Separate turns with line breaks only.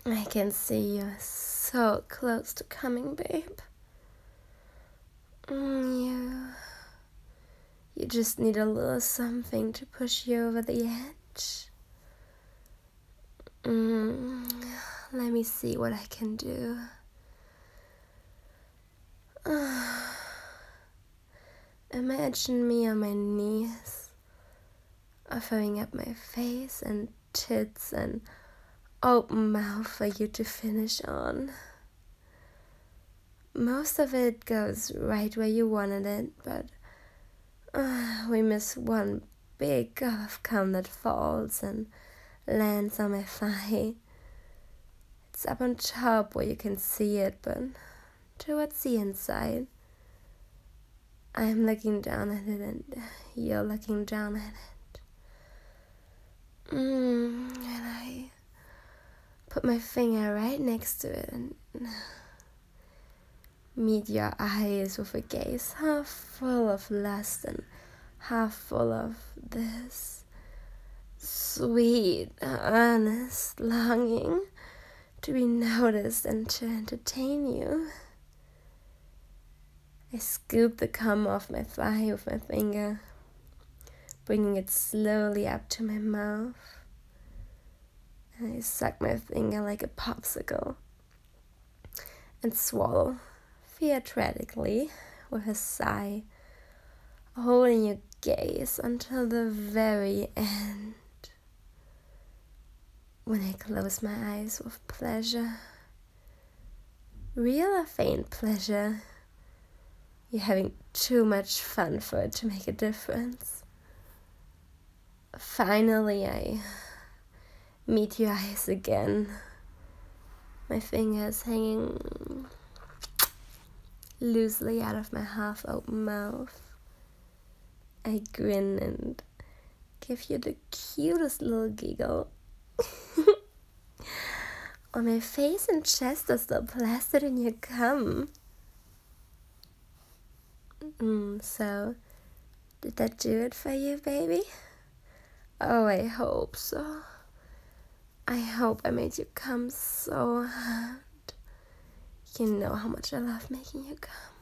I can see you're so close to coming, babe. You just need a little something to push you over the edge. Let me see what I can do. Imagine me on my knees, offering up my face and tits and open mouth for you to finish on. Most of it goes right where you wanted it, but we miss one big gob of cum that falls and lands on my thigh. It's up on top where you can see it, but towards the inside. I'm looking down at it and you're looking down at it. And I put my finger right next to it and meet your eyes with a gaze half full of lust and half full of this sweet, earnest longing to be noticed and to entertain you. I scoop the cum off my thigh with my finger, bringing it slowly up to my mouth. And I suck my finger like a popsicle and swallow theatrically with a sigh, holding your gaze until the very end. When I close my eyes with pleasure, real or feigned pleasure, you're having too much fun for it to make a difference. Finally, I meet your eyes again. My fingers hanging loosely out of my half-open mouth. I grin and give you the cutest little giggle. While my face and chest are still plastered in your cum. So, did that do it for you, baby? Oh, I hope so. I hope I made you come so hard. You know how much I love making you come.